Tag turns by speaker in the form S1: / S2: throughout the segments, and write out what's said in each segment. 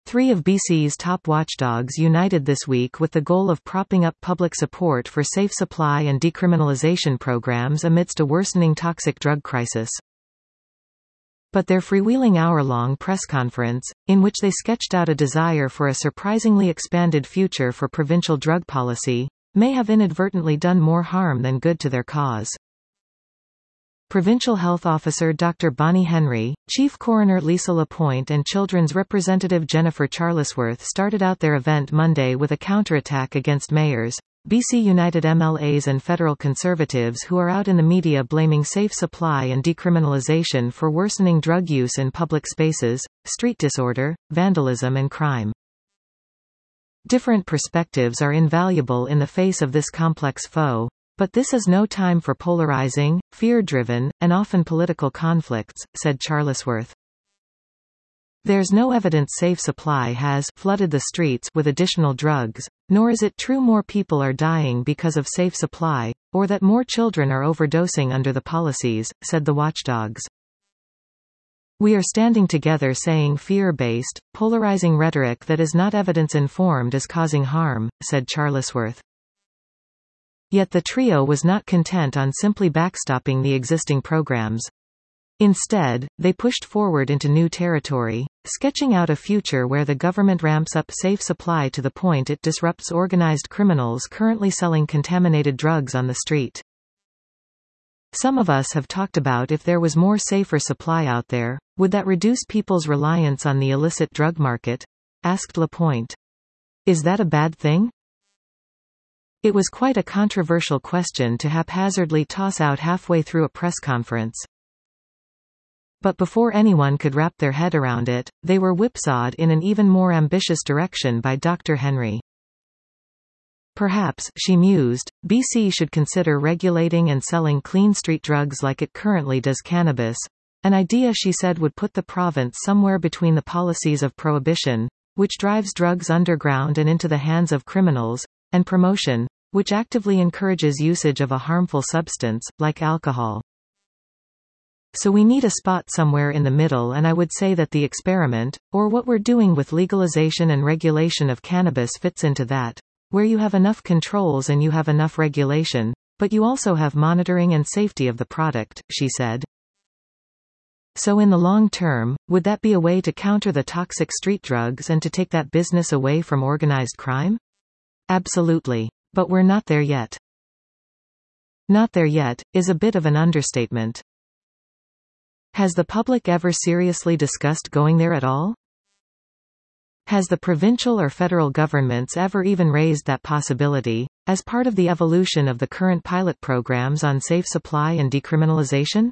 S1: Three of BC's top watchdogs united this week with the goal of propping up public support for safe supply and decriminalization programs amidst a worsening toxic drug crisis. But their freewheeling hour-long press conference, in which they sketched out a desire for a surprisingly expanded future for provincial drug policy, may have inadvertently done more harm than good to their cause. Provincial Health Officer Dr. Bonnie Henry, Chief Coroner Lisa Lapointe and Children's Representative Jennifer Charlesworth started out their event Monday with a counterattack against mayors, BC United MLAs and federal conservatives who are out in the media blaming safe supply and decriminalization for worsening drug use in public spaces, street disorder, vandalism and crime. Different perspectives are invaluable in the face of this complex foe. But this is no time for polarizing, fear-driven, and often political conflicts, said Charlesworth. There's no evidence safe supply has flooded the streets with additional drugs, nor is it true more people are dying because of safe supply, or that more children are overdosing under the policies, said the watchdogs. We are standing together saying fear-based, polarizing rhetoric that is not evidence-informed is causing harm, said Charlesworth. Yet the trio was not content on simply backstopping the existing programs. Instead, they pushed forward into new territory, sketching out a future where the government ramps up safe supply to the point it disrupts organized criminals currently selling contaminated drugs on the street. Some of us have talked about if there was more safer supply out there, would that reduce people's reliance on the illicit drug market? Asked Lapointe. Is that a bad thing? It was quite a controversial question to haphazardly toss out halfway through a press conference. But before anyone could wrap their head around it, they were whipsawed in an even more ambitious direction by Dr. Henry. Perhaps, she mused, BC should consider regulating and selling clean street drugs like it currently does cannabis, an idea she said would put the province somewhere between the policies of prohibition, which drives drugs underground and into the hands of criminals, and promotion, which actively encourages usage of a harmful substance, like alcohol. So we need a spot somewhere in the middle, and I would say that the experiment, or what we're doing with legalization and regulation of cannabis fits into that, where you have enough controls and you have enough regulation, but you also have monitoring and safety of the product, she said. So in the long term, would that be a way to counter the toxic street drugs and to take that business away from organized crime? Absolutely. But we're not there yet. Not there yet, is a bit of an understatement. Has the public ever seriously discussed going there at all? Has the provincial or federal governments ever even raised that possibility, as part of the evolution of the current pilot programs on safe supply and decriminalization?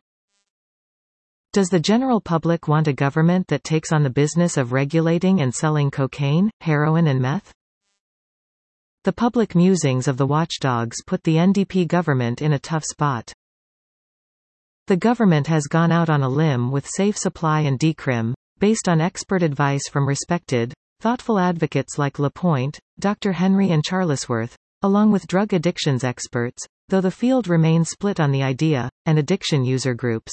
S1: Does the general public want a government that takes on the business of regulating and selling cocaine, heroin and meth? The public musings of the watchdogs put the NDP government in a tough spot. The government has gone out on a limb with safe supply and decrim, based on expert advice from respected, thoughtful advocates like Lapointe, Dr. Henry and Charlesworth, along with drug addictions experts, though the field remains split on the idea, and addiction user groups.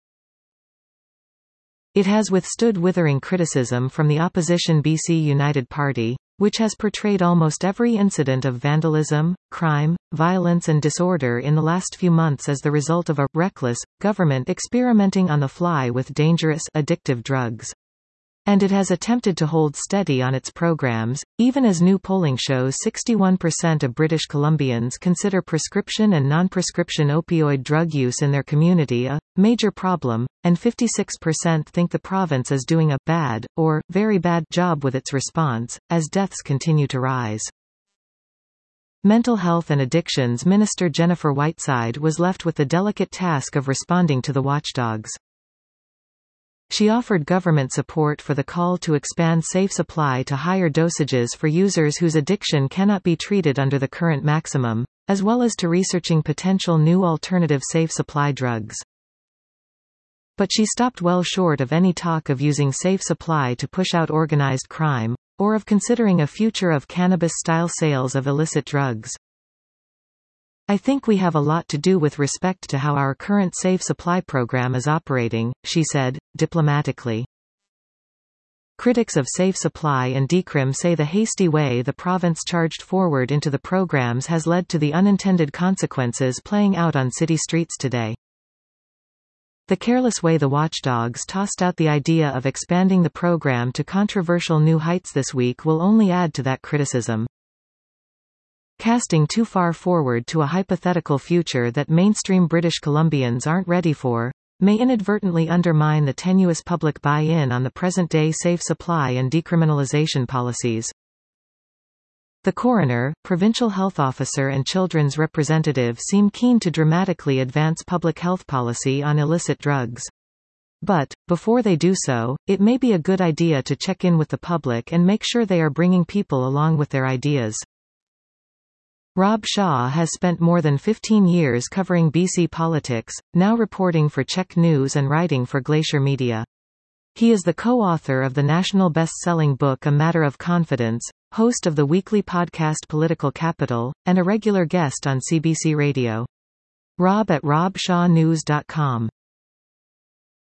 S1: It has withstood withering criticism from the opposition BC United Party, which has portrayed almost every incident of vandalism, crime, violence and disorder in the last few months as the result of a reckless government experimenting on the fly with dangerous addictive drugs. And it has attempted to hold steady on its programs, even as new polling shows 61% of British Columbians consider prescription and non-prescription opioid drug use in their community a major problem, and 56% think the province is doing a bad, or very bad, job with its response, as deaths continue to rise. Mental Health and Addictions Minister Jennifer Whiteside was left with the delicate task of responding to the watchdogs. She offered government support for the call to expand safe supply to higher dosages for users whose addiction cannot be treated under the current maximum, as well as to researching potential new alternative safe supply drugs. But she stopped well short of any talk of using safe supply to push out organized crime, or of considering a future of cannabis-style sales of illicit drugs. I think we have a lot to do with respect to how our current safe supply program is operating, she said, diplomatically. Critics of Safe Supply and Decrim say the hasty way the province charged forward into the programs has led to the unintended consequences playing out on city streets today. The careless way the watchdogs tossed out the idea of expanding the program to controversial new heights this week will only add to that criticism. Casting too far forward to a hypothetical future that mainstream British Columbians aren't ready for, may inadvertently undermine the tenuous public buy-in on the present-day safe supply and decriminalization policies. The coroner, provincial health officer and children's representative seem keen to dramatically advance public health policy on illicit drugs. But, before they do so, it may be a good idea to check in with the public and make sure they are bringing people along with their ideas. Rob Shaw has spent more than 15 years covering BC politics, now reporting for Czech News and writing for Glacier Media. He is the co-author of the national best-selling book A Matter of Confidence, host of the weekly podcast Political Capital, and a regular guest on CBC Radio. Rob at robshawnews.com.